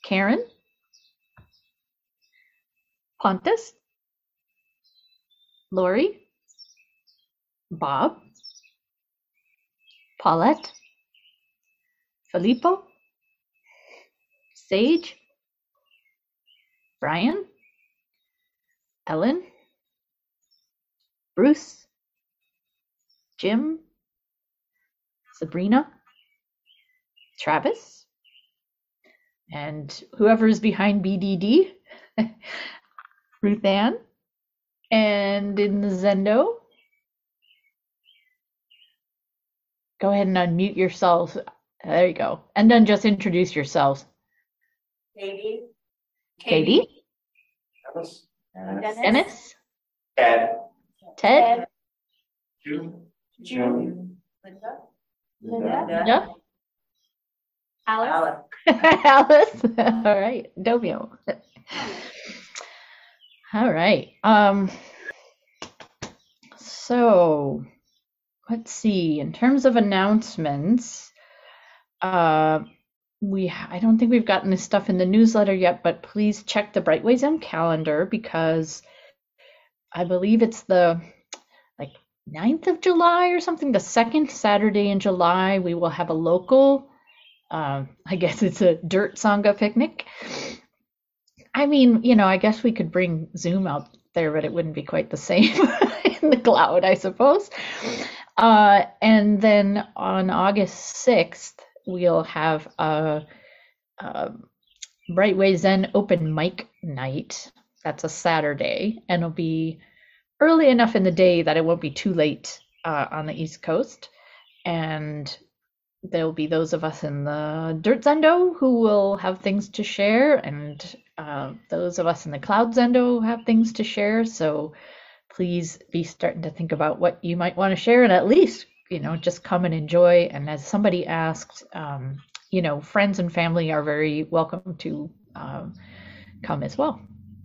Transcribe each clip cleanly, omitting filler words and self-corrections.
Karen, Pontus, Lori, Bob, Paulette, Filippo, Sage, Brian, Ellen, Bruce, Jim, Sabrina, Travis, and whoever's behind BDD, Ruth Ann, and in the Zendo, go ahead and unmute yourselves. There you go. And then just introduce yourselves. Katie, Dennis, Ted, June, Linda, Alice. Alice. All right, Domio. All right. So let's see. In terms of announcements, I don't think we've gotten this stuff in the newsletter yet, but please check the Brightway Zen calendar because I believe it's the 9th of July or something, the second Saturday in July, we will have a local, I guess it's a dirt Sangha picnic. I mean, I guess we could bring Zoom out there, but it wouldn't be quite the same in the cloud, I suppose. And then on August 6th, we'll have a Brightway Zen open mic night. That's a Saturday, and it'll be early enough in the day that it won't be too late on the East Coast. And there'll be those of us in the Dirt Zendo who will have things to share, and those of us in the Cloud Zendo have things to share. So please be starting to think about what you might want to share, and at least, just come and enjoy. And as somebody asked, friends and family are very welcome to come as well.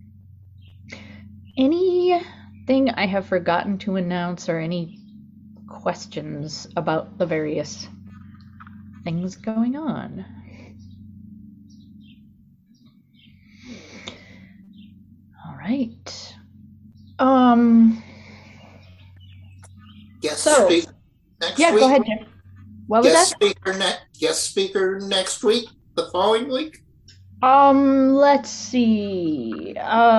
Anything I have forgotten to announce, or any questions about the various things going on? All right. Guest So- speaker next Yeah, week. go ahead, Jim. What was that? Guest speaker next week, the following week. Let's see.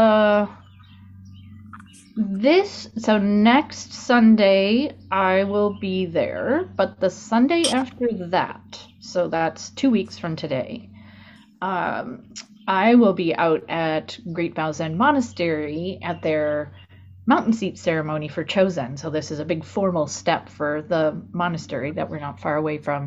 Next Sunday I will be there, but the Sunday after that, so that's 2 weeks from today, I will be out at Great Bao Zen Monastery at their mountain seat ceremony for Chozen. So this is a big formal step for the monastery that we're not far away from.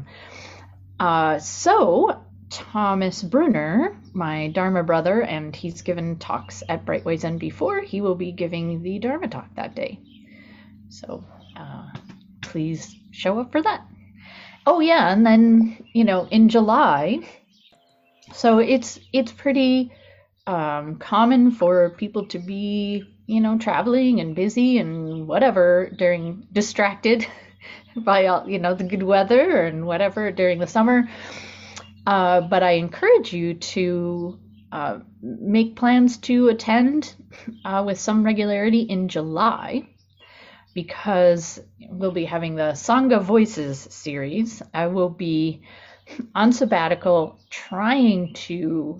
So Thomas Brunner, my Dharma brother, and he's given talks at Brightway Zen before, he will be giving the Dharma talk that day. So please show up for that. Oh yeah, and then, in July, so it's pretty common for people to be, traveling and busy and whatever distracted by all, the good weather and whatever during the summer. But I encourage you to make plans to attend with some regularity in July, because we'll be having the Sangha Voices series. I will be on sabbatical trying to,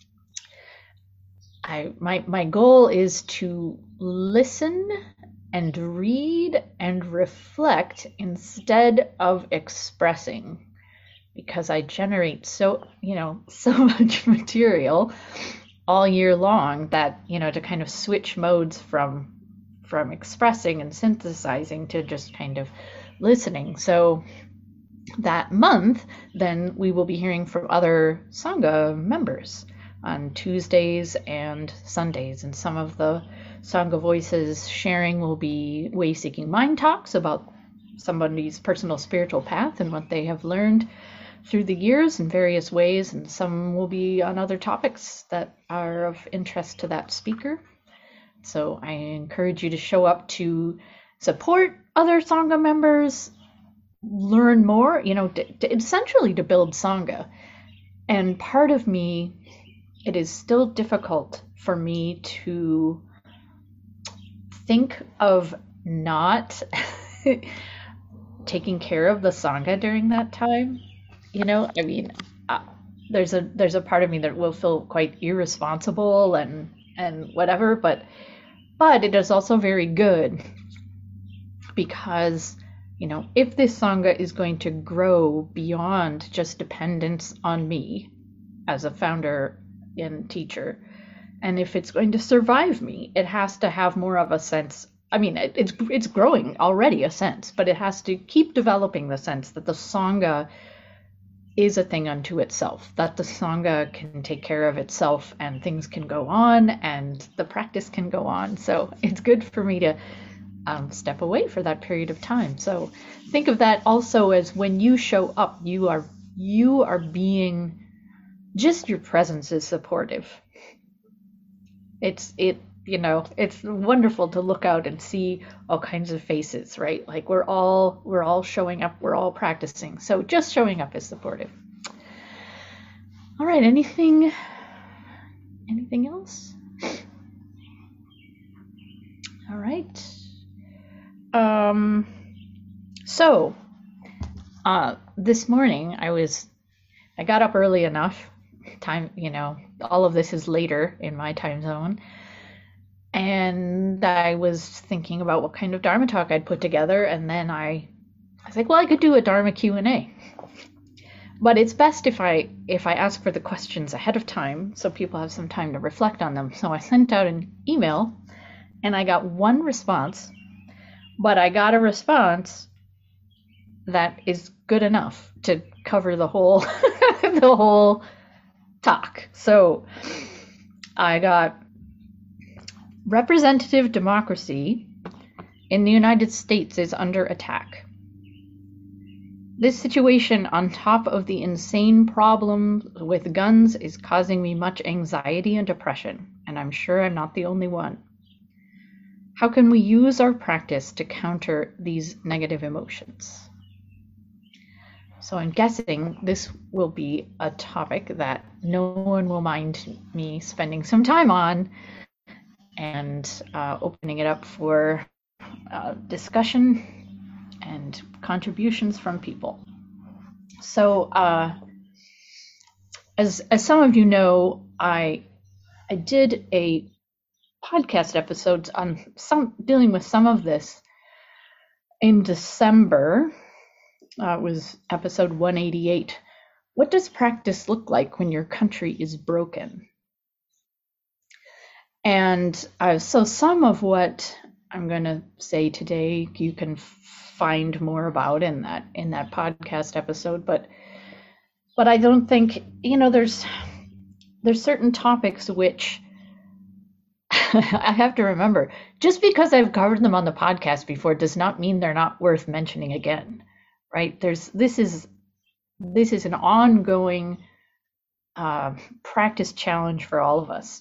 my goal is to listen and read and reflect instead of expressing, because I generate so much material all year long that, to kind of switch modes from expressing and synthesizing to just kind of listening. So that month, then we will be hearing from other Sangha members on Tuesdays and Sundays, and some of the Sangha Voices sharing will be way-seeking mind talks about somebody's personal spiritual path and what they have learned through the years in various ways, and some will be on other topics that are of interest to that speaker. So I encourage you to show up to support other Sangha members, learn more, essentially to build Sangha. And part of me it is still difficult for me to think of not taking care of the Sangha during that time. I mean, there's a part of me that will feel quite irresponsible and whatever, but it is also very good because if this Sangha is going to grow beyond just dependence on me as a founder and teacher, and if it's going to survive me, it has to have more of a sense. I mean, it's growing already, a sense, but it has to keep developing the sense that the Sangha is a thing unto itself, that the Sangha can take care of itself and things can go on and the practice can go on. So it's good for me to step away for that period of time. So think of that also as when you show up, you are being, just your presence is supportive. It's wonderful to look out and see all kinds of faces, right? Like we're all showing up, we're all practicing. So just showing up is supportive. All right, anything else? All right. So this morning I got up early enough. Time, all of this is later in my time zone. And I was thinking about what kind of Dharma talk I'd put together, and then I was like, well, I could do a Dharma Q&A. But it's best if I ask for the questions ahead of time so people have some time to reflect on them. So I sent out an email and I got one response, but I got a response that is good enough to cover the whole the whole talk. So I got: representative democracy in the United States is under attack. This situation, on top of the insane problem with guns, is causing me much anxiety and depression, and I'm sure I'm not the only one. How can we use our practice to counter these negative emotions? So I'm guessing this will be a topic that no one will mind me spending some time on and opening it up for discussion and contributions from people. So as some of you know, I did a podcast episodes on dealing with some of this in December. It was episode 188. What does practice look like when your country is broken? And so some of what I'm going to say today, you can find more about in that podcast episode. But I don't think, there's certain topics which I have to remember. Just because I've covered them on the podcast before does not mean they're not worth mentioning again, right? This is an ongoing practice challenge for all of us.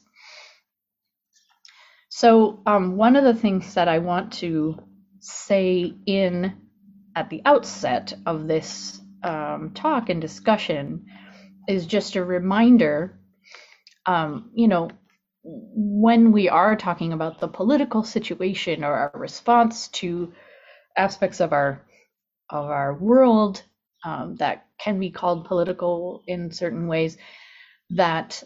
So one of the things that I want to say at the outset of this talk and discussion is just a reminder, when we are talking about the political situation or our response to aspects of our world that can be called political in certain ways, that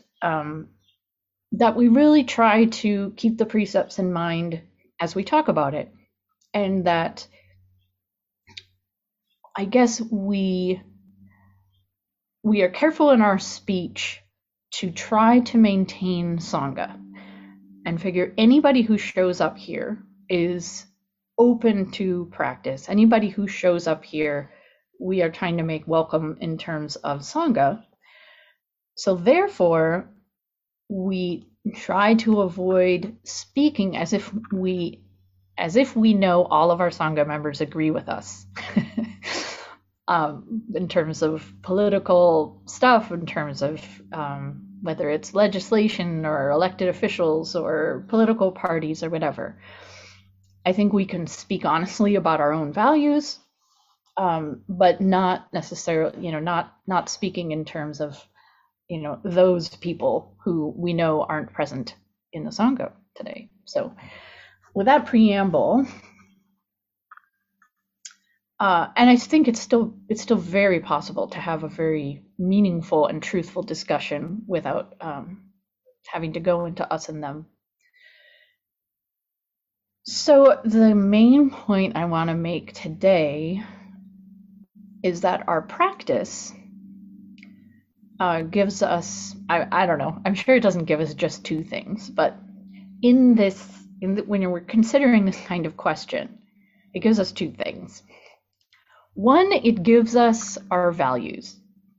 we really try to keep the precepts in mind as we talk about it, and that I guess we are careful in our speech to try to maintain Sangha and figure anybody who shows up here is open to practice. Anybody who shows up here, we are trying to make welcome in terms of Sangha. So therefore, we try to avoid speaking as if we know all of our Sangha members agree with us. In terms of political stuff, in terms of whether it's legislation or elected officials or political parties or whatever. I think we can speak honestly about our own values, but not necessarily, not speaking in terms of those people who we know aren't present in the Sangha today. So with that preamble, and I think it's still very possible to have a very meaningful and truthful discussion without having to go into us and them. So the main point I want to make today is that our practice gives us, I don't know, I'm sure it doesn't give us just two things, but when we're considering this kind of question, it gives us two things. One, it gives us our values.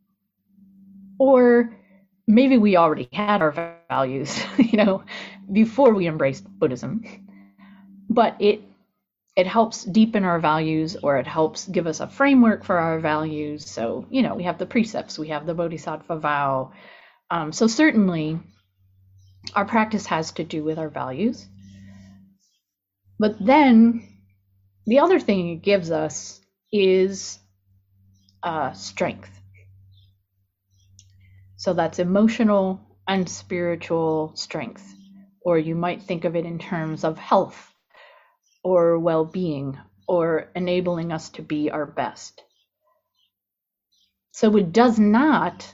Or maybe we already had our values, before we embraced Buddhism. But it helps deepen our values, or it helps give us a framework for our values. So, we have the precepts, we have the Bodhisattva vow. So certainly our practice has to do with our values. But then the other thing it gives us is strength. So that's emotional and spiritual strength, or you might think of it in terms of health or well-being, or enabling us to be our best. So it does not,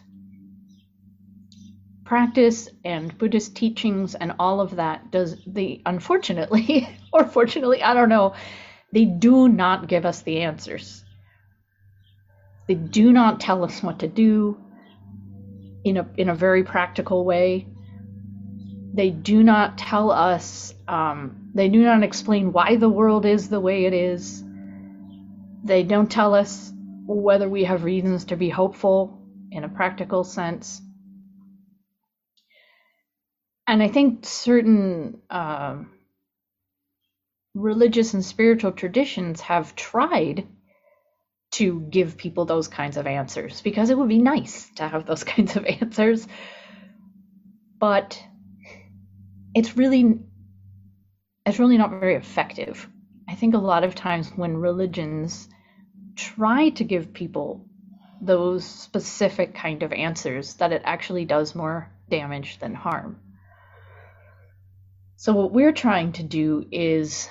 practice and Buddhist teachings and all of that unfortunately, or fortunately, I don't know, they do not give us the answers. They do not tell us what to do in a very practical way. They do not tell us, they do not explain why the world is the way it is. They don't tell us whether we have reasons to be hopeful in a practical sense. And I think certain religious and spiritual traditions have tried to give people those kinds of answers, because it would be nice to have those kinds of answers. But it's really not very effective. I think a lot of times when religions try to give people those specific kind of answers, that it actually does more damage than harm. So what we're trying to do is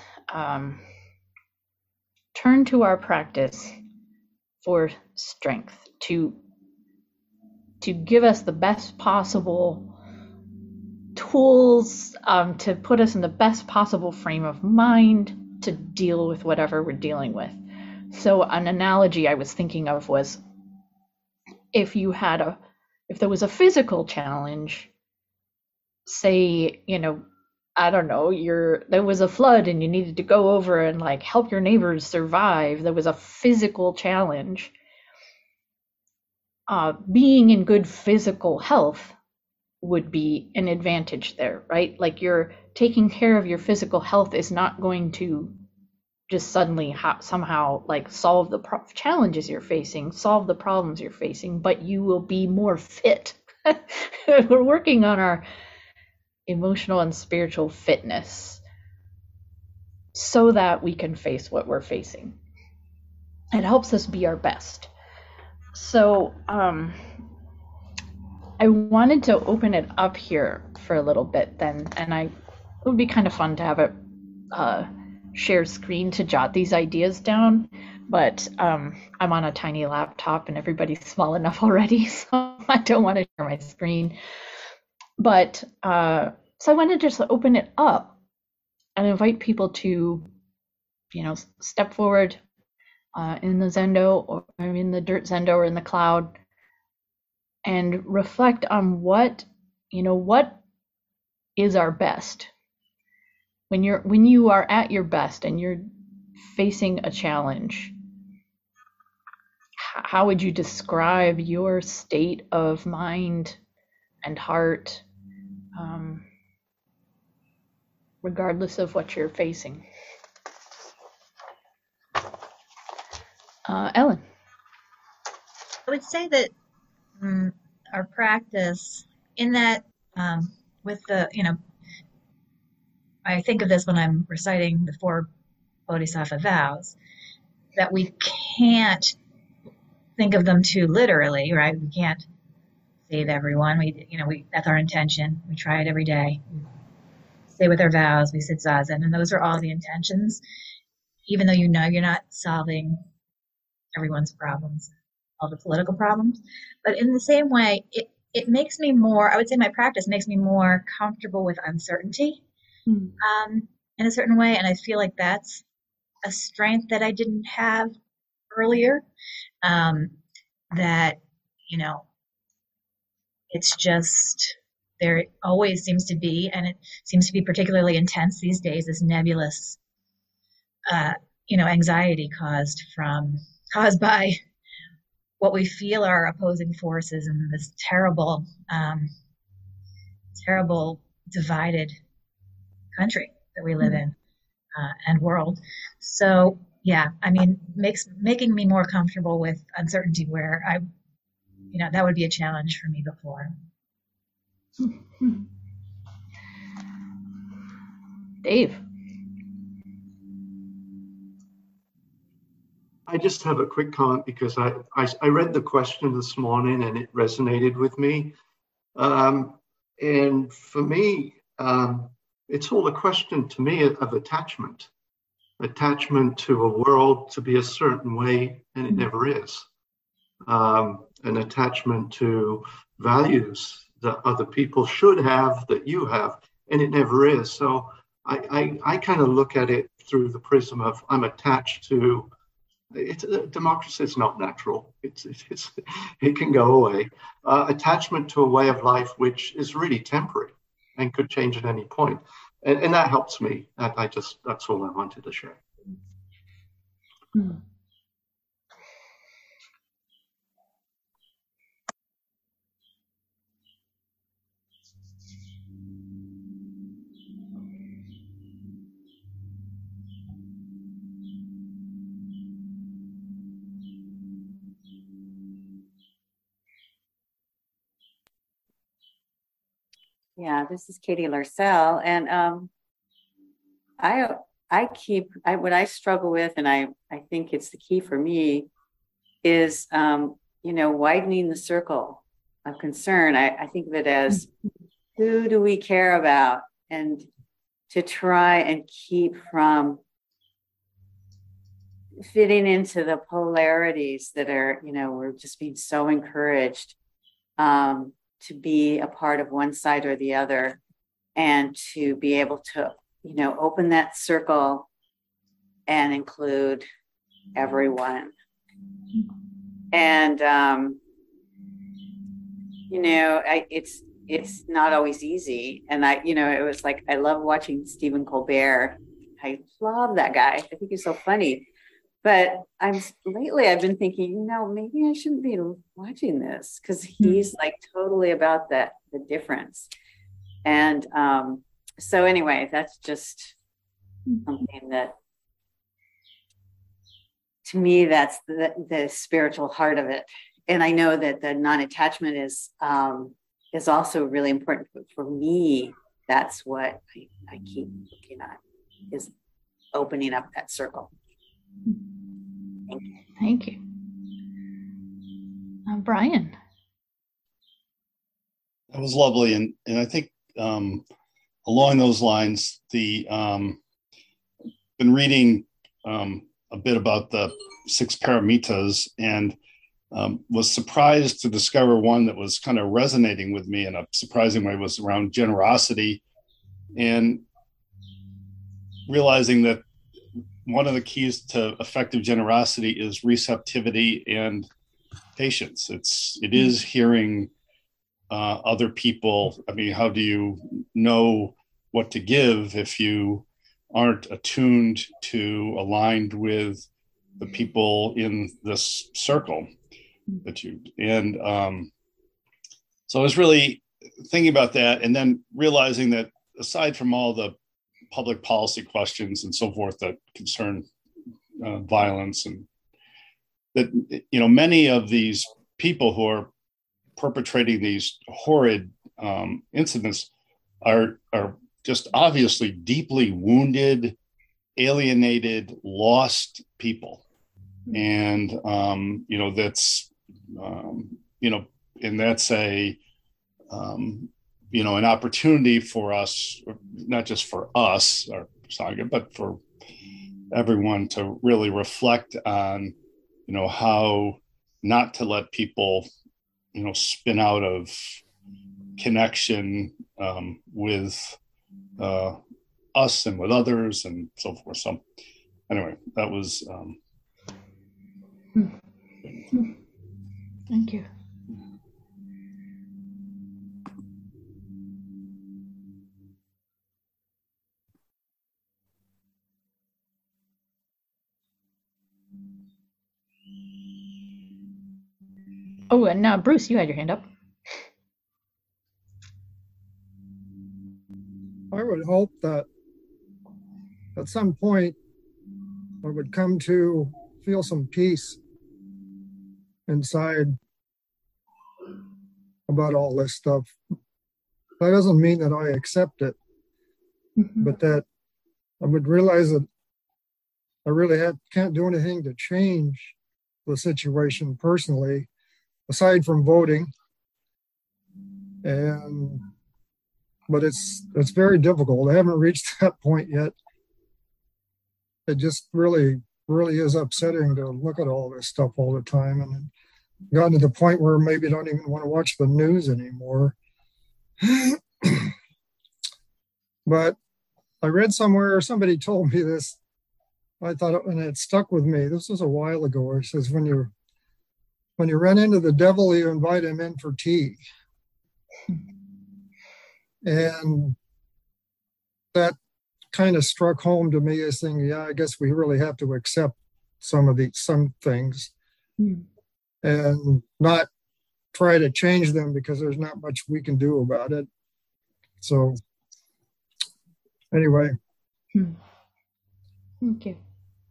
turn to our practice for strength, to give us the best possible tools, to put us in the best possible frame of mind to deal with whatever we're dealing with. So an analogy I was thinking of was, if there was a physical challenge, say, I don't know, there was a flood and you needed to go over and help your neighbors survive. There was a physical challenge. Being in good physical health would be an advantage there, right? You're taking care of your physical health is not going to just suddenly somehow solve the challenges you're facing, solve the problems you're facing, but you will be more fit. We're working on our emotional and spiritual fitness so that we can face what we're facing. It helps us be our best. So I wanted to open it up here for a little bit then, and it would be kind of fun to have a share screen to jot these ideas down, but I'm on a tiny laptop and everybody's small enough already, so I don't want to share my screen. But so I want to just open it up and invite people to, step forward in the Zendo, or in the Dirt Zendo, or in the cloud, and reflect on what is our best. When you are at your best and you're facing a challenge, how would you describe your state of mind and heart, regardless of what you're facing? Ellen. I would say that our practice in that, with the, I think of this when I'm reciting the 4 Bodhisattva vows, that we can't think of them too literally, right? We can't say save everyone. We that's our intention. We try it every day. We stay with our vows. We sit zazen, and those are all the intentions. Even though you're not solving everyone's problems, all the political problems, but in the same way, it makes me more. I would say my practice makes me more comfortable with uncertainty, in a certain way, and I feel like that's a strength that I didn't have earlier. That you know it's just there always seems to be, and it seems to be particularly intense these days, this nebulous anxiety caused by what we feel are opposing forces in this terrible divided country that we live in, and world. So yeah, I mean, making me more comfortable with uncertainty, where that would be a challenge for me before. Dave. I just have a quick comment because I read the question this morning and it resonated with me. And for me, it's all a question to me of attachment to a world to be a certain way, and it never is. An attachment to values that other people should have, that you have, and it never is. So I kind of look at it through the prism of I'm attached to. Democracy is not natural. It can go away. Attachment to a way of life which is really temporary and could change at any point, and that helps me. That's all I wanted to share. Yeah, this is Katie Larcell, and what I struggle with, and I think it's the key for me, is widening the circle of concern. I think of it as, who do we care about, and to try and keep from fitting into the polarities that are, we're just being so encouraged to be a part of one side or the other, and to be able to, open that circle and include everyone. And, it's not always easy. And it was like, I love watching Stephen Colbert. I love that guy. I think he's so funny. But lately I've been thinking, maybe I shouldn't be watching this, because he's like totally about the difference. And so anyway, that's just something that, to me, that's the spiritual heart of it. And I know that the non-attachment is also really important for me. That's what I keep looking at, is opening up that circle. Thank you. Brian. That was lovely. And I think along those lines, been reading a bit about the 6 paramitas, and was surprised to discover one that was kind of resonating with me in a surprising way, was around generosity, and realizing that one of the keys to effective generosity is receptivity and patience. It is hearing other people. I mean, how do you know what to give if you aren't attuned to, aligned with the people in this circle so I was really thinking about that, and then realizing that aside from all the public policy questions and so forth that concern violence, and that many of these people who are perpetrating these horrid incidents are just obviously deeply wounded, alienated, lost people, and that's and that's a an opportunity for us, not just for us, our Sangha, but for everyone to really reflect on, how not to let people, spin out of connection with us and with others and so forth. So anyway, that was. Thank you. Oh, and now Bruce, you had your hand up. I would hope that at some point I would come to feel some peace inside about all this stuff. That doesn't mean that I accept it, but that I would realize that I really can't do anything to change the situation personally, aside from voting. But it's very difficult. I haven't reached that point yet. It just really is upsetting to look at all this stuff all the time, and gotten to the point where maybe I don't even want to watch the news anymore. But I read somewhere, somebody told me this, I thought, and it stuck with me. This was a while ago. It says, when you run into the devil, you invite him in for tea. And that kind of struck home to me as saying, yeah, I guess we really have to accept some things and not try to change them, because there's not much we can do about it. So anyway. Thank you.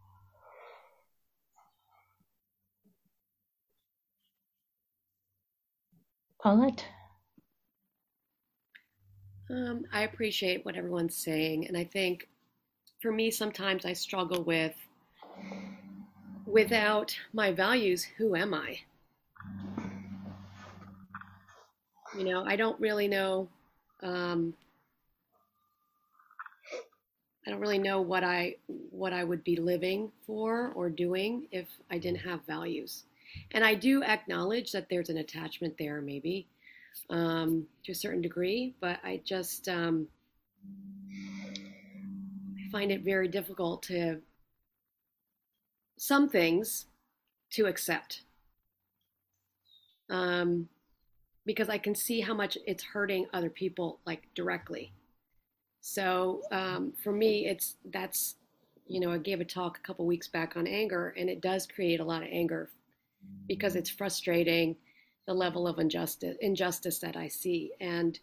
Paulette? I appreciate what everyone's saying, and I think for me, sometimes I struggle with, without my values, who am I? I don't really know. I don't really know what I would be living for or doing if I didn't have values. And I do acknowledge that there's an attachment there, maybe. To a certain degree, but I just I find it very difficult to some things to accept, because I can see how much it's hurting other people, like directly. So for me, I gave a talk a couple weeks back on anger, and it does create a lot of anger because it's frustrating, the level of injustice that I see. And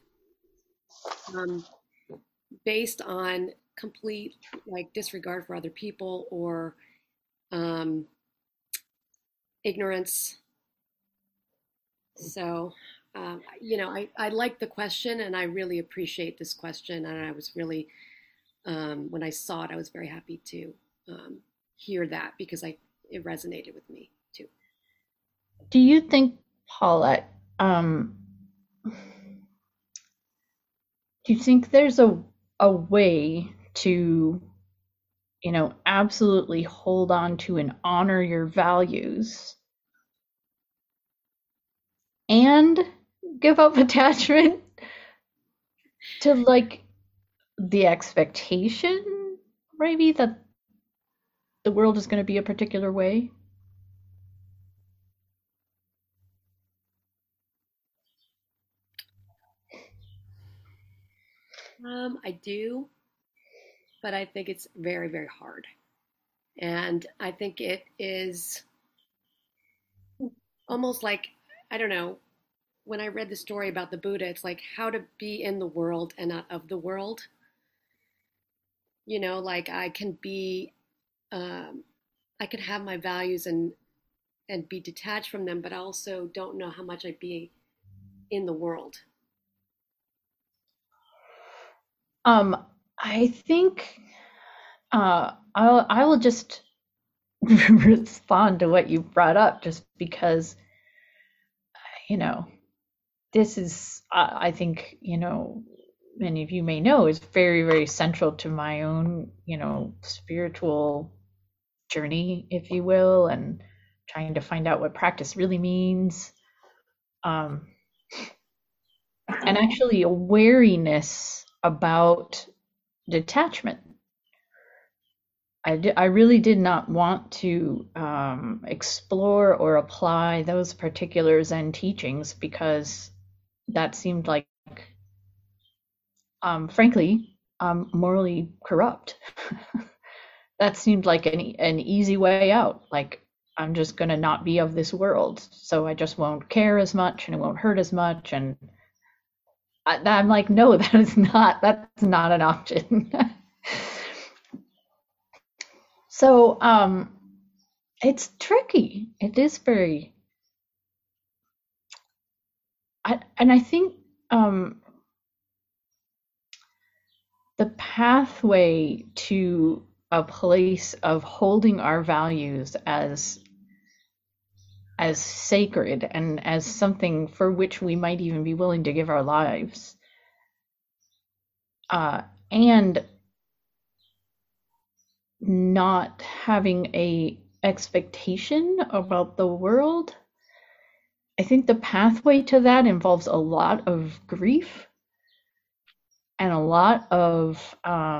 based on complete disregard for other people or ignorance. So, I like the question, and I really appreciate this question. And I was really, when I saw it, I was very happy to hear that, because it resonated with me too. Do you think, Paulette, do you think there's a way to, absolutely hold on to and honor your values and give up attachment to the expectation, maybe, that the world is going to be a particular way? I do, but I think it's very, very hard. And I think it is almost like, I don't know, when I read the story about the Buddha, it's like how to be in the world and not of the world. I can be, I could have my values and be detached from them, but I also don't know how much I'd be in the world. I think I will just respond to what you brought up, just because, this is, I think, many of you may know, is very, very central to my own, spiritual journey, if you will, and trying to find out what practice really means. And actually a wariness about detachment. I really did not want to explore or apply those particular Zen teachings because that seemed like, frankly, morally corrupt. That seemed like an easy way out. Like, I'm just going to not be of this world, so I just won't care as much and it won't hurt as much. And I'm like, no, that's not an option. So it's tricky. It is very, and I think the pathway to a place of holding our values as sacred and as something for which we might even be willing to give our lives, and not having a expectation about the world. I think the pathway to that involves a lot of grief and a lot of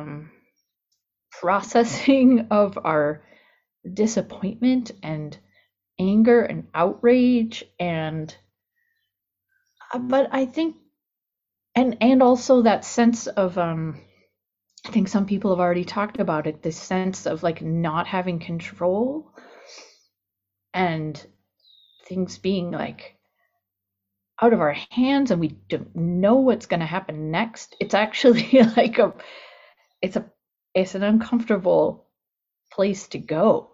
processing of our disappointment and anger and outrage, and but I think and also that sense of I think some people have already talked about it, this sense of like not having control and things being like out of our hands and we don't know what's going to happen next. It's actually like it's an uncomfortable place to go.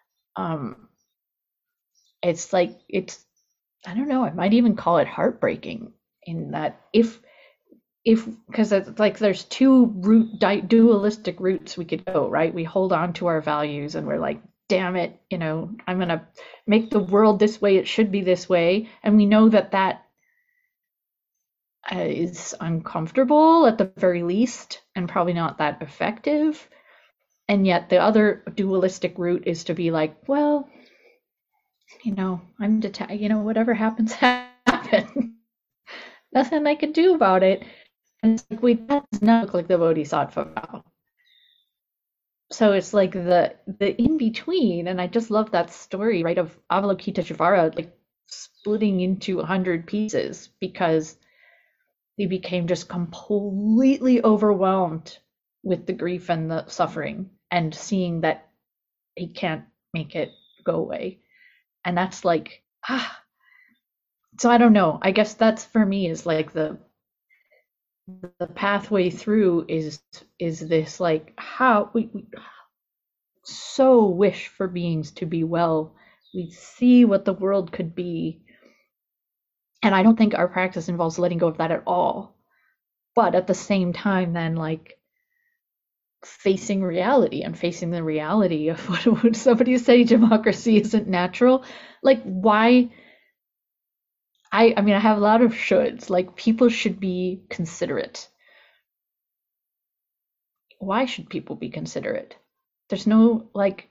It's like, I don't know, I might even call it heartbreaking in that if because it's like there's two dualistic routes we could go, right? We hold on to our values and we're like, damn it, I'm going to make the world this way, it should be this way. And we know that is uncomfortable at the very least and probably not that effective. And yet the other dualistic route is to be like, well, I'm whatever happens, happen. Nothing I can do about it. And it's like, that does not look like the Bodhisattva vow. So it's like the in between, and I just love that story, right, of Avalokiteshvara like splitting into 100 pieces because he became just completely overwhelmed with the grief and the suffering and seeing that he can't make it go away. And that's like, so I don't know. I guess that's for me is like the pathway through is this like how we so wish for beings to be well. We see what the world could be. And I don't think our practice involves letting go of that at all. But at the same time, then like facing reality and facing the reality of what would somebody say democracy isn't natural? Like why? I mean, I have a lot of shoulds. Like, people should be considerate. Why should people be considerate? There's no, like,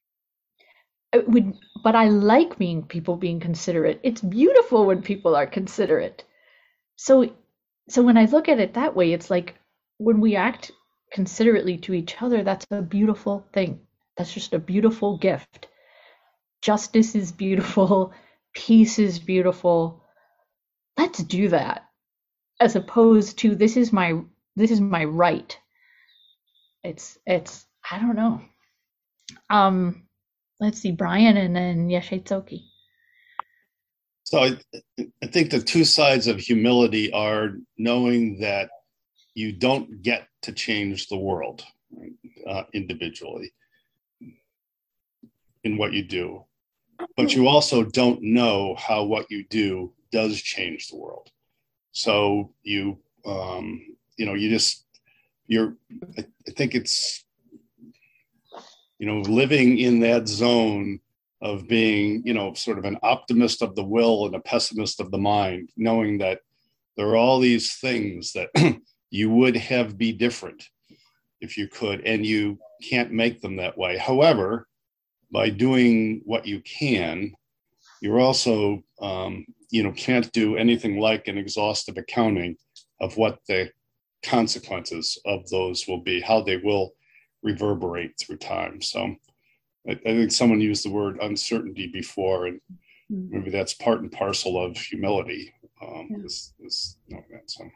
but I like people being considerate. It's beautiful when people are considerate. So when I look at it that way, it's like, when we act considerately to each other, that's a beautiful thing. That's just a beautiful gift. Justice is beautiful. Peace is beautiful. Let's do that, as opposed to this is my right. It's I don't know. Let's see, Brian, and then Yeshe Tsoki. So I think the two sides of humility are knowing that you don't get to change the world individually in what you do, but you also don't know how what you do does change the world. So I think it's, living in that zone of being, sort of an optimist of the will and a pessimist of the mind, knowing that There are all these things that you would have be different if you could, and you can't make them that way. However, by doing what you can, you're also, can't do anything like an exhaustive accounting of what the consequences of those will be, how they will reverberate through time. So I think someone used the word uncertainty before, and maybe that's part and parcel of humility. So.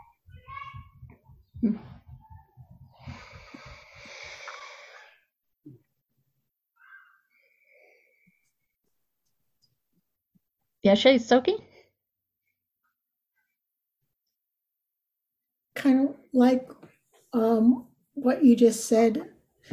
Yeshe, Soki? Kind of like what you just said,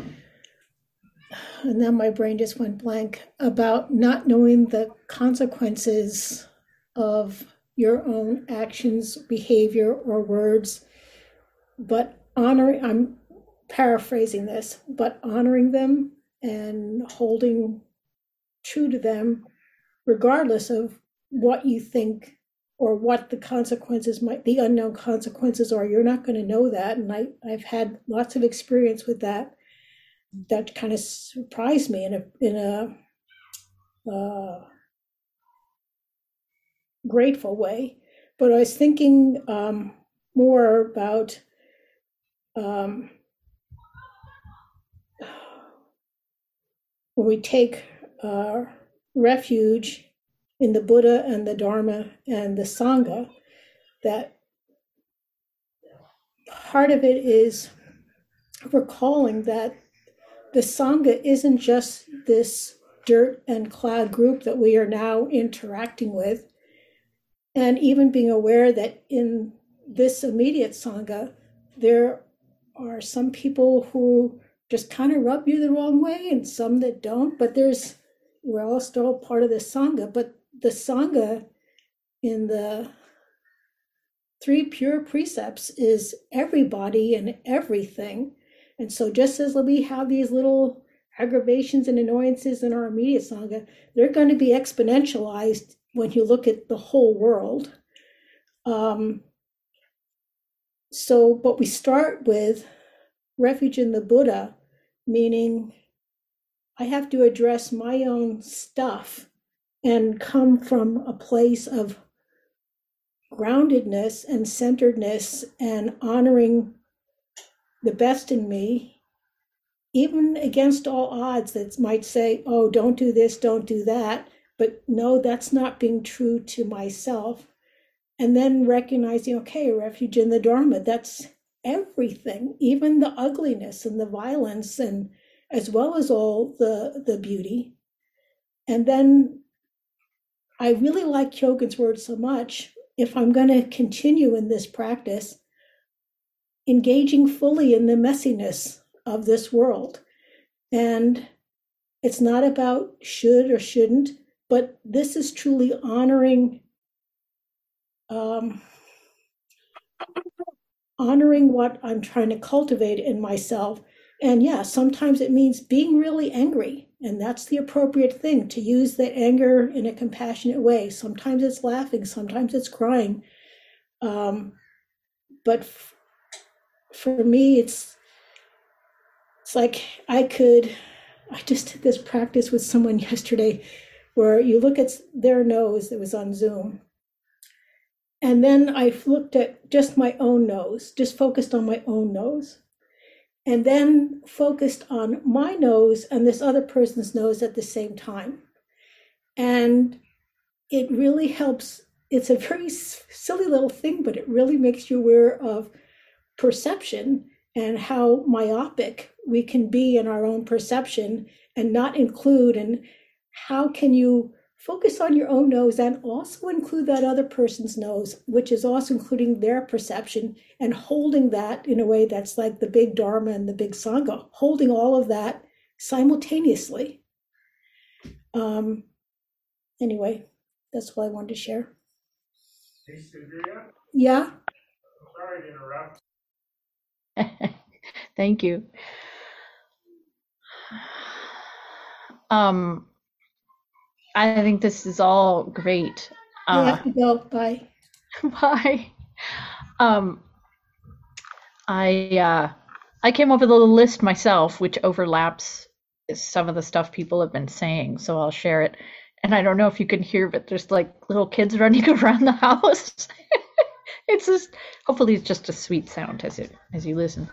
and then my brain just went blank about not knowing the consequences of your own actions, behavior, or words, but I'm paraphrasing this, but honoring them and holding true to them, regardless of what you think or what the consequences the unknown consequences are. You're not going to know that. And I've had lots of experience with that. That kind of surprised me in a grateful way. But I was thinking more about when we take refuge in the Buddha and the Dharma and the Sangha, that part of it is recalling that the Sangha isn't just this dirt and cloud group that we are now interacting with, and even being aware that in this immediate Sangha, there are some people who just kind of rub you the wrong way and some that don't, but we're all still part of the Sangha. But the Sangha in the three pure precepts is everybody and everything. And so just as we have these little aggravations and annoyances in our immediate Sangha, they're going to be exponentialized when you look at the whole world. But we start with refuge in the Buddha, meaning I have to address my own stuff and come from a place of groundedness and centeredness and honoring the best in me, even against all odds that might say, oh, don't do this, don't do that. But no, that's not being true to myself. And then recognizing, okay, refuge in the Dharma, that's everything, even the ugliness and the violence, and as well as all the beauty. And then I really like Kyogen's words so much. If I'm going to continue in this practice, engaging fully in the messiness of this world. And it's not about should or shouldn't, but this is truly honoring what I'm trying to cultivate in myself. And yeah, sometimes it means being really angry, and that's the appropriate thing, to use the anger in a compassionate way. Sometimes it's laughing, sometimes it's crying. But for me, it's like I just did this practice with someone yesterday where you look at their nose, it was on Zoom. And then I looked at just my own nose, just focused on my own nose. And then focused on my nose and this other person's nose at the same time. And it really helps. It's a very silly little thing, but it really makes you aware of perception and how myopic we can be in our own perception and not include. And how can you focus on your own nose and also include that other person's nose, which is also including their perception, and holding that in a way that's like the big Dharma and the big Sangha, holding all of that simultaneously. Anyway, that's what I wanted to share. Hey, Sylvia? Yeah? Sorry to interrupt. Thank you. I think this is all great. I have to go. Bye. Bye. I came up with a little list myself, which overlaps some of the stuff people have been saying, so I'll share it. And I don't know if you can hear, but there's like little kids running around the house. It's just, hopefully it's just a sweet sound as you listen.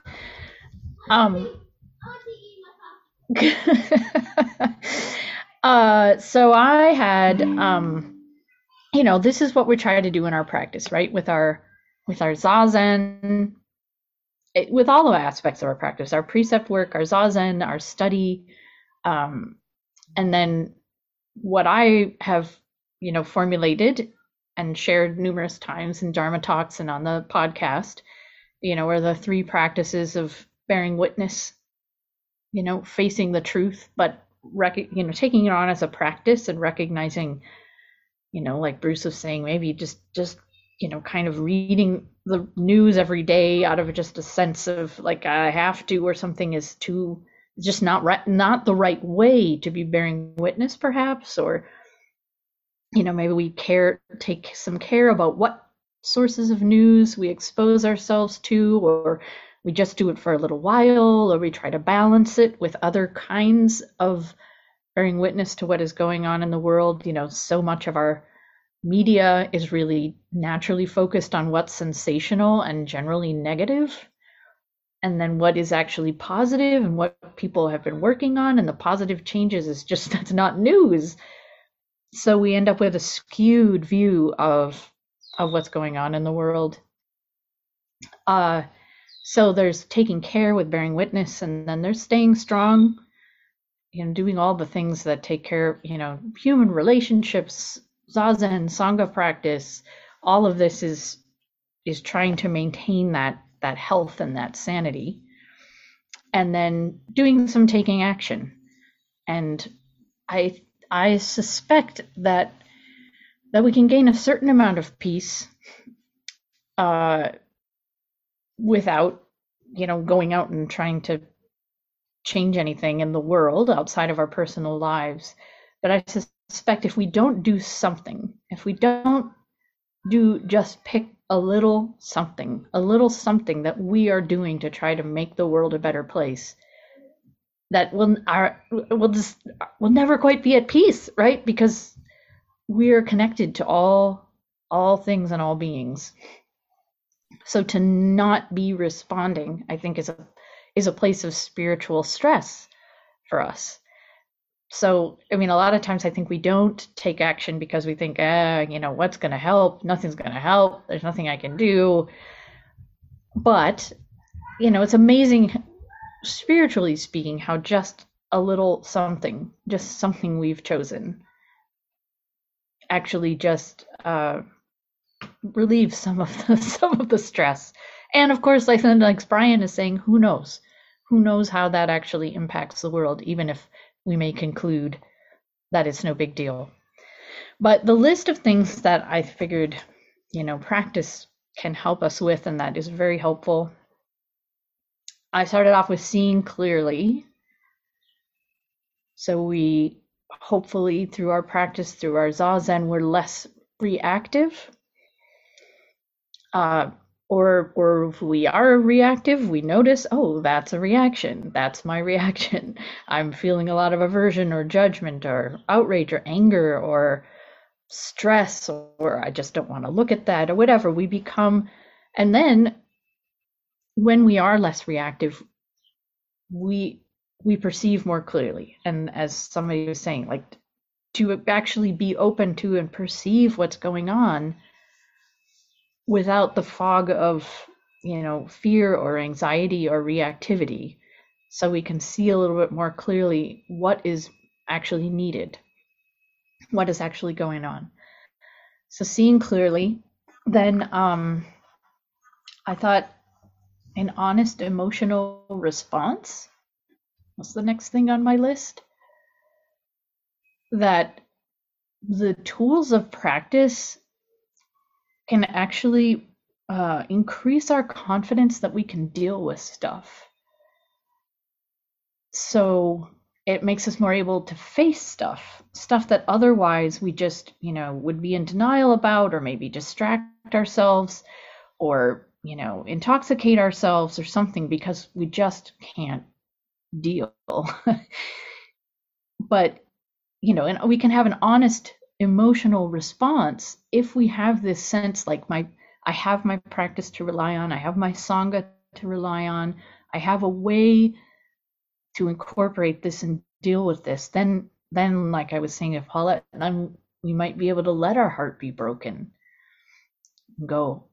So I had, this is what we try to do in our practice, right? With our Zazen, with all the aspects of our practice, our precept work, our Zazen, our study, and then what I have, formulated and shared numerous times in Dharma talks and on the podcast, are the 3 practices of bearing witness, facing the truth, but taking it on as a practice and recognizing, like Bruce was saying, maybe just kind of reading the news every day out of just a sense of like I have to, or something is too just not the right way to be bearing witness, perhaps, or maybe we take some care about what sources of news we expose ourselves to, or we just do it for a little while, or we try to balance it with other kinds of bearing witness to what is going on in the world. So much of our media is really naturally focused on what's sensational and generally negative, and then what is actually positive and what people have been working on, and the positive changes is just, that's not news. So we end up with a skewed view of what's going on in the world. So there's taking care with bearing witness, and then there's staying strong, doing all the things that take care of, human relationships, Zazen, Sangha practice. All of this is trying to maintain that health and that sanity, and then doing some taking action. And I suspect that we can gain a certain amount of peace without, going out and trying to change anything in the world outside of our personal lives. But I suspect if we don't do something, if we don't just pick a little something that we are doing to try to make the world a better place, that we'll never quite be at peace, right? Because we are connected to all things and all beings. So to not be responding, I think, is a place of spiritual stress for us. So, a lot of times I think we don't take action because we think, what's going to help? Nothing's going to help. There's nothing I can do. But, it's amazing, spiritually speaking, how just a little something, just something we've chosen, actually just relieves some of the stress. And of course, like Brian is saying, who knows how that actually impacts the world, even if we may conclude that it's no big deal. But the list of things that I figured, practice can help us with, and that is very helpful. I started off with seeing clearly. So we hopefully, through our practice, through our Zazen, we're less reactive. Or if we are reactive, we notice, oh, that's a reaction. That's my reaction. I'm feeling a lot of aversion or judgment or outrage or anger or stress, or I just don't want to look at that, or whatever. We become, and then when we are less reactive, we perceive more clearly. And as somebody was saying, like, to actually be open to and perceive what's going on without the fog of, fear or anxiety or reactivity, so we can see a little bit more clearly what is actually needed, what is actually going on. So seeing clearly, then I thought an honest emotional response was the next thing on my list. That the tools of practice can actually increase our confidence that we can deal with stuff. So it makes us more able to face stuff that otherwise we just, would be in denial about, or maybe distract ourselves, or, intoxicate ourselves or something because we just can't deal. But, and we can have an honest emotional response if we have this sense like I have my practice to rely on, I have my Sangha to rely on, I have a way to incorporate this and deal with this, then like I was saying with Paulette, then we might be able to let our heart be broken and go,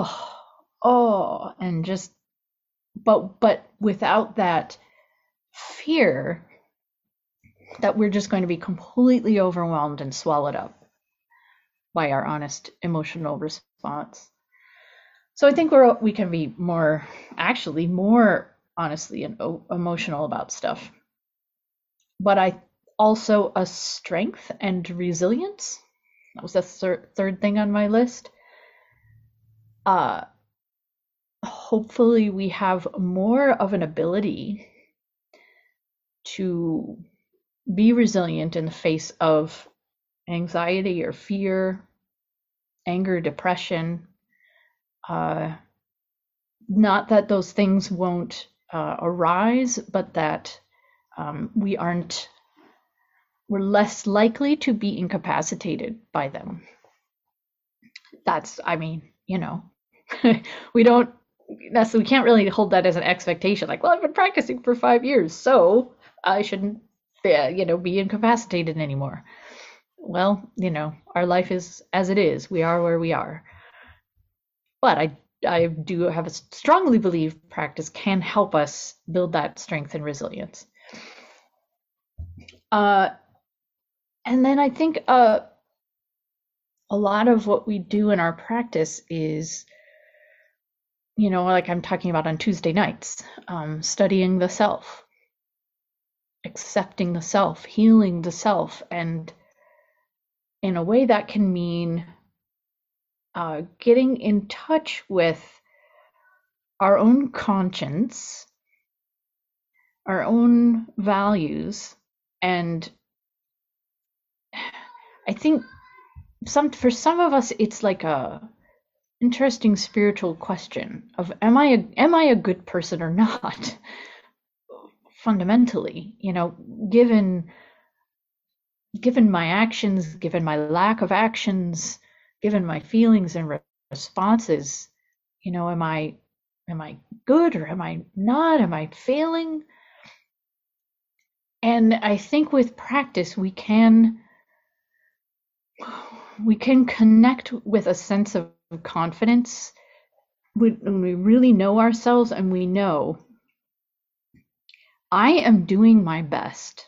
and just, but without that fear that we're just going to be completely overwhelmed and swallowed up by our honest emotional response. So I think we can be more honestly and emotional about stuff. But I also a strength and resilience. That was the third thing on my list. Hopefully we have more of an ability to be resilient in the face of anxiety or fear, anger, depression. Not that those things won't arise, but that we're less likely to be incapacitated by them. We can't really hold that as an expectation. Like, well, I've been practicing for 5 years, so I shouldn't, be incapacitated anymore. Well, our life is as it is. We are where we are. But I do have a strongly believe practice can help us build that strength and resilience. And then I think a lot of what we do in our practice is, like I'm talking about on Tuesday nights, studying the self, accepting the self, healing the self. And in a way that can mean getting in touch with our own conscience, our own values. And I think for some of us, it's like a interesting spiritual question of, am I a good person or not? Fundamentally, given my actions, given my lack of actions, given my feelings and responses, am I good or am I not? Am I failing? And I think with practice, we can connect with a sense of confidence when we really know ourselves and we know I am doing my best.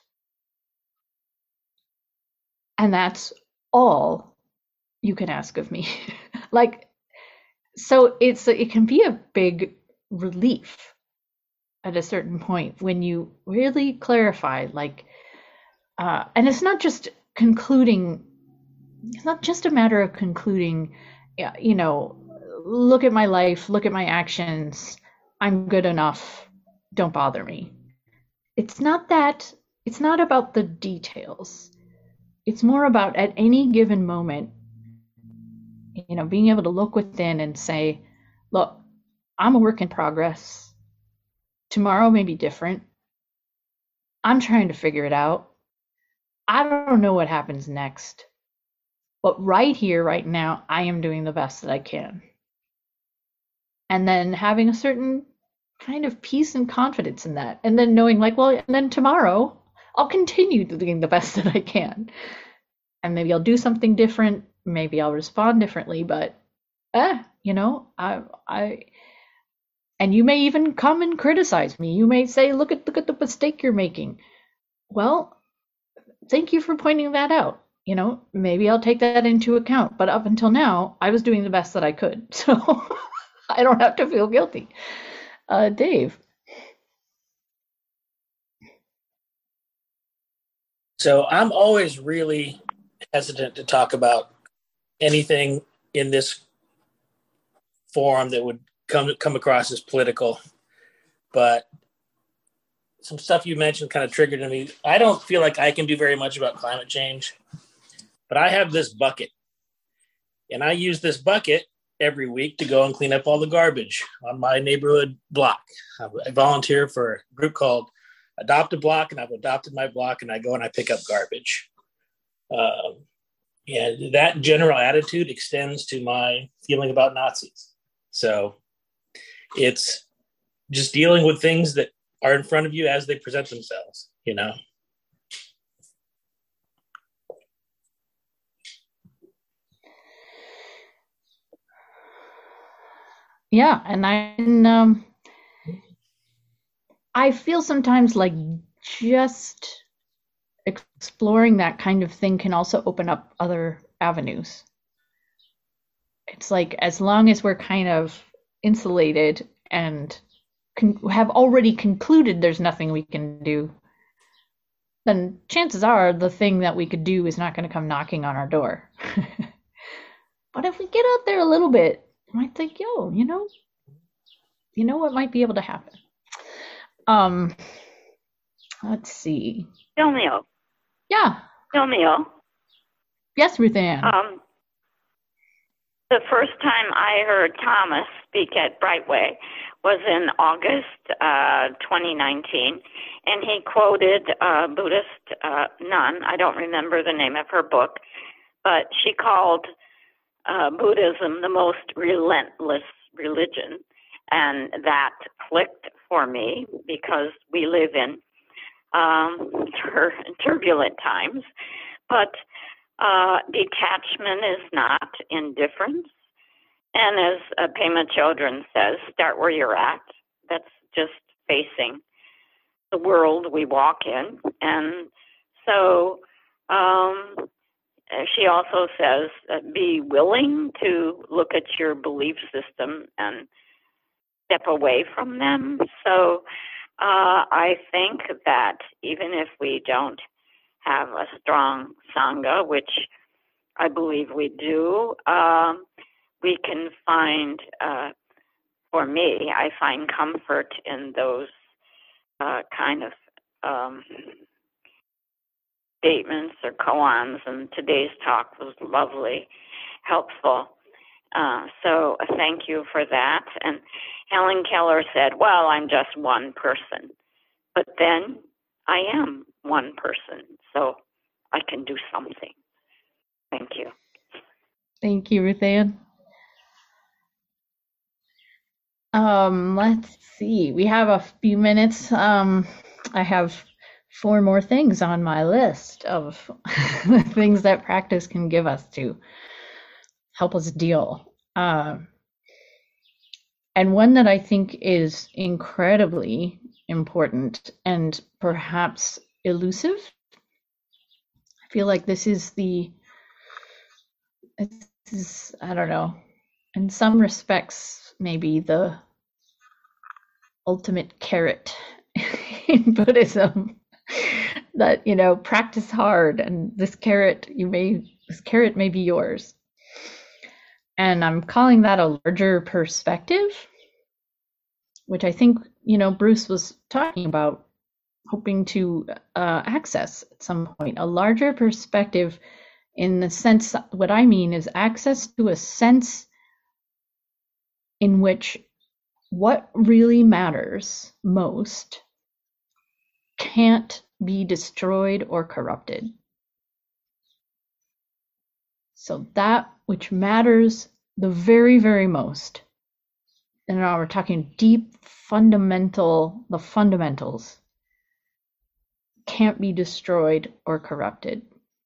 And that's all you can ask of me. So it can be a big relief at a certain point when you really clarify, and it's not just concluding. It's not just a matter of concluding, look at my life, look at my actions. I'm good enough. Don't bother me. It's not that. It's not about the details. It's more about at any given moment, being able to look within and say, look, I'm a work in progress. Tomorrow may be different. I'm trying to figure it out. I don't know what happens next. But right here, right now, I am doing the best that I can. And then having a certain kind of peace and confidence in that. And then knowing and then tomorrow, I'll continue doing the best that I can. And maybe I'll do something different. Maybe I'll respond differently. But, and you may even come and criticize me. You may say, look at the mistake you're making. Well, thank you for pointing that out. Maybe I'll take that into account. But up until now, I was doing the best that I could. So I don't have to feel guilty. Dave. So I'm always really hesitant to talk about anything in this forum that would come across as political. But some stuff you mentioned kind of triggered in me. I don't feel like I can do very much about climate change. But I have this bucket, and I use this bucket every week to go and clean up all the garbage on my neighborhood block. I volunteer for a group called Adopt a Block, and I've adopted my block, and I go and I pick up garbage. And that general attitude extends to my feeling about Nazis. So it's just dealing with things that are in front of you as they present themselves, you know? Yeah, and I feel sometimes like just exploring that kind of thing can also open up other avenues. It's like as long as we're kind of insulated and have already concluded there's nothing we can do, then chances are the thing that we could do is not going to come knocking on our door. But if we get out there a little bit, I might think, yo, you know what might be able to happen. Let's see. Romeo. Yeah. Romeo. Yes, Ruth Ann. The first time I heard Thomas speak at Brightway was in August 2019, and he quoted a Buddhist nun. I don't remember the name of her book, but she called Buddhism the most relentless religion, and that clicked for me because we live in turbulent times, but detachment is not indifference. And as Pema Chodron says, start where you're at. That's just facing the world we walk in. And so she also says, be willing to look at your belief system and step away from them. So I think that even if we don't have a strong Sangha, which I believe we do, we can find, for me, I find comfort in those kind of statements or koans, and today's talk was lovely, helpful. So thank you for that. And Helen Keller said, well, I'm just one person, but then I am one person, so I can do something. Thank you. Thank you, Ruth Ann. Let's see. We have a few minutes. I have 4 more things on my list of things that practice can give us to help us deal. And one that I think is incredibly important and perhaps elusive. I feel like this is I don't know, in some respects, maybe the ultimate carrot in Buddhism, that, practice hard and this carrot may be yours. And I'm calling that a larger perspective, which I think, Bruce was talking about, hoping to access at some point. A larger perspective in the sense, what I mean is access to a sense in which what really matters most can't be destroyed or corrupted. So that which matters the very, very most, and now we're talking deep, the fundamentals, can't be destroyed or corrupted.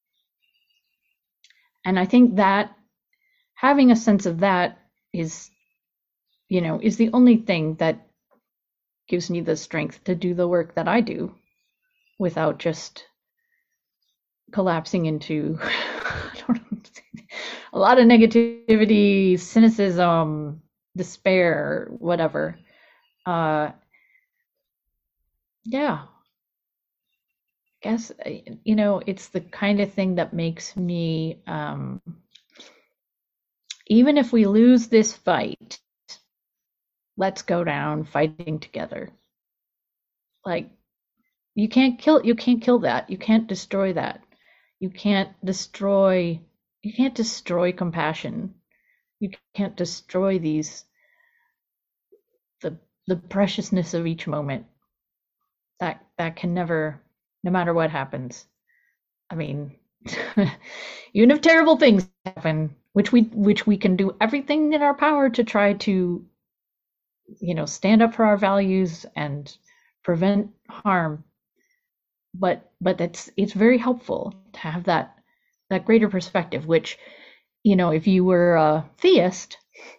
And I think that having a sense of that is the only thing that gives me the strength to do the work that I do without just collapsing into a lot of negativity, cynicism, despair, whatever. Yeah. I guess, it's the kind of thing that makes me, even if we lose this fight, let's go down fighting together. Like, you can't kill that. You can't destroy that. You can't destroy compassion. You can't destroy the preciousness of each moment. That can never, no matter what happens. I mean, even if terrible things happen, which we can do everything in our power to try to, stand up for our values and prevent harm. But it's very helpful to have that greater perspective, which, if you were a theist,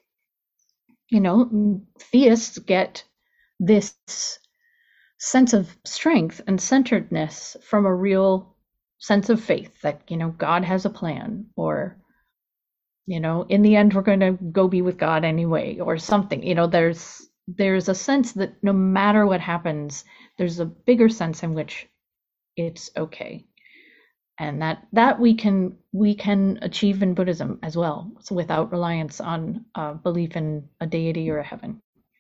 theists get this sense of strength and centeredness from a real sense of faith that, God has a plan, or, in the end, we're going to go be with God anyway, or something. There's a sense that no matter what happens, there's a bigger sense in which it's okay. And that we can achieve in Buddhism as well, so without reliance on belief in a deity or a heaven.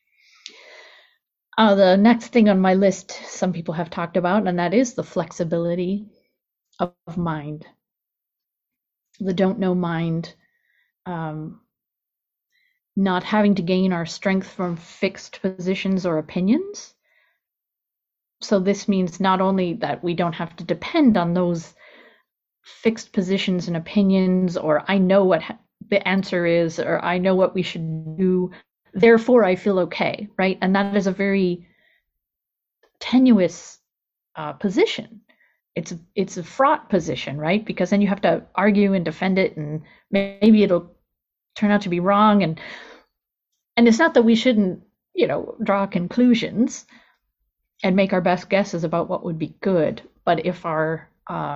The next thing on my list, some people have talked about, and that is the flexibility of mind. The don't know mind, not having to gain our strength from fixed positions or opinions. So this means not only that we don't have to depend on those fixed positions and opinions, or I know what the answer is, or I know what we should do, therefore I feel okay, right? And that is a very tenuous position. It's a fraught position, right? Because then you have to argue and defend it, and maybe it'll turn out to be wrong. And it's not that we shouldn't, draw conclusions and make our best guesses about what would be good, but if our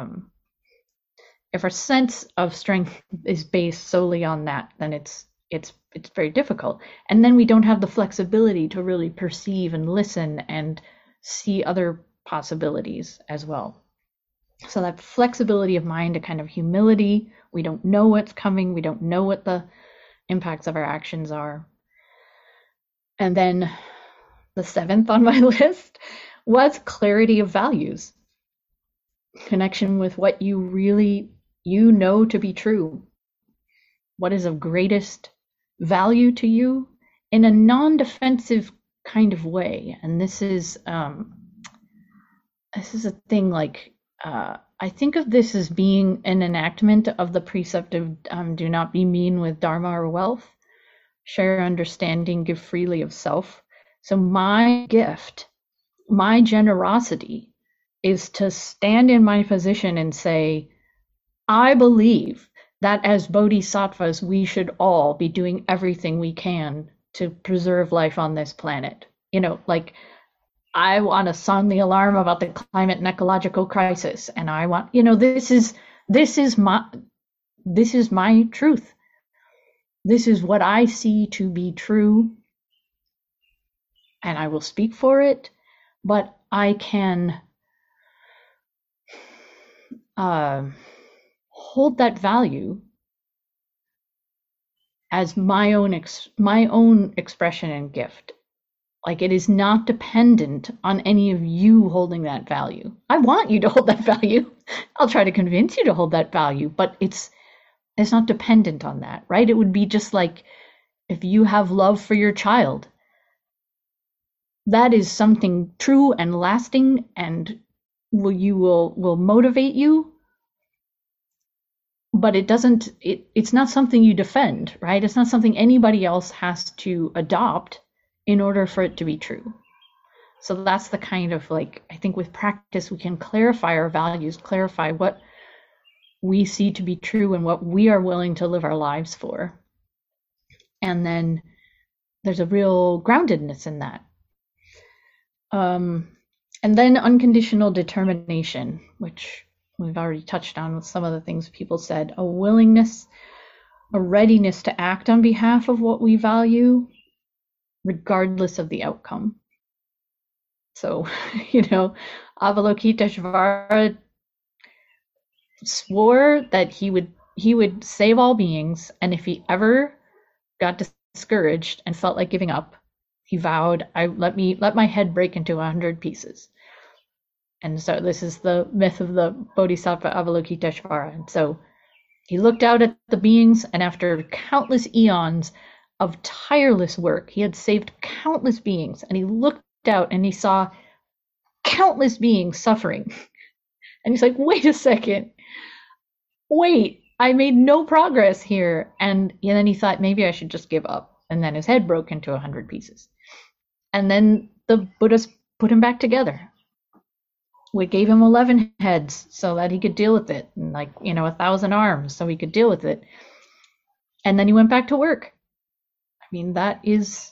sense of strength is based solely on that, then it's very difficult. And then we don't have the flexibility to really perceive and listen and see other possibilities as well. So that flexibility of mind, a kind of humility, we don't know what's coming, we don't know what the impacts of our actions are. And then the seventh on my list was clarity of values. Connection with what you really know to be true. What is of greatest value to you in a non-defensive kind of way. And this is a thing like, I think of this as being an enactment of the precept of do not be mean with dharma or wealth, share understanding, give freely of self. So my gift, my generosity is to stand in my position and say, I believe that as bodhisattvas, we should all be doing everything we can to preserve life on this planet. I want to sound the alarm about the climate and ecological crisis, and I want, this is my truth. This is what I see to be true, and I will speak for it, but I can hold that value as my own expression and gift. Like, it is not dependent on any of you holding that value. I want you to hold that value. I'll try to convince you to hold that value, but it's not dependent on that, right? It would be just like if you have love for your child. That is something true and lasting, and will motivate you. But it's not something you defend, right? It's not something anybody else has to adopt in order for it to be true. So that's the kind of, I think with practice, we can clarify our values, clarify what we see to be true and what we are willing to live our lives for. And then there's a real groundedness in that. And then unconditional determination, which we've already touched on with some of the things people said, a willingness, a readiness to act on behalf of what we value, regardless of the outcome. So, Avalokiteshvara swore that he would save all beings, and if he ever got discouraged and felt like giving up, he vowed, let my head break into 100 pieces. And so this is the myth of the Bodhisattva Avalokiteshvara. And so He looked out at the beings, and after countless eons of tireless work, he had saved countless beings, and he looked out and he saw countless beings suffering. And he's like, wait a second. Wait, I made no progress here. And then he thought, maybe I should just give up. And then his head broke into 100 pieces. And then the Buddhas put him back together. We gave him 11 heads so that he could deal with it, and 1,000 arms so he could deal with it. And then he went back to work. I mean, that is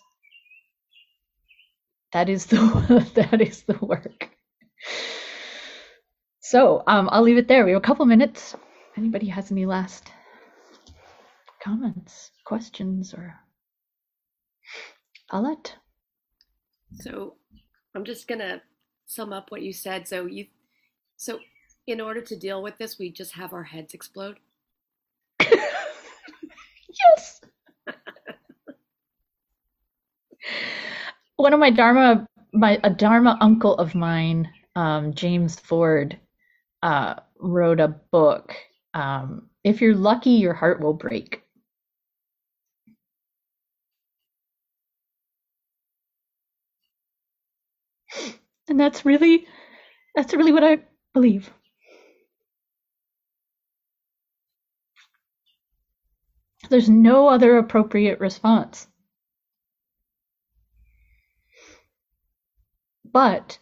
the work. So I'll leave it there. We have a couple minutes. If anybody has any last comments, questions, or Alet? So I'm just gonna sum up what you said. So in order to deal with this, we just have our heads explode. Yes. One of a Dharma uncle of mine, James Ford, wrote a book. If you're lucky, your heart will break. And that's really what I believe. There's no other appropriate response. But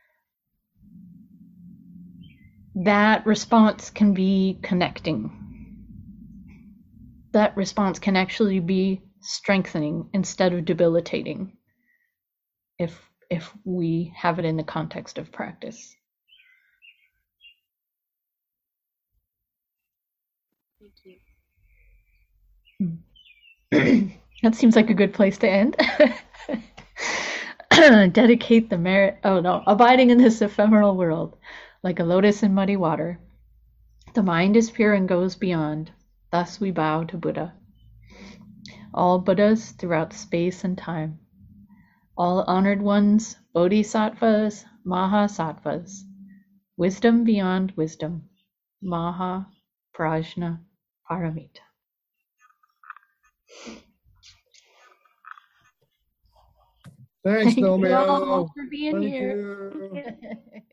that response can be connecting. That response can actually be strengthening instead of debilitating if we have it in the context of practice. Thank you. That seems like a good place to end. Dedicate the merit. Oh no, abiding in this ephemeral world, like a lotus in muddy water. The mind is pure and goes beyond. Thus we bow to Buddha. All Buddhas throughout space and time. All honored ones, bodhisattvas, mahasattvas. Wisdom beyond wisdom. Maha Prajna Paramita. Thanks, Thank you all Nomio. for being Thank here. you.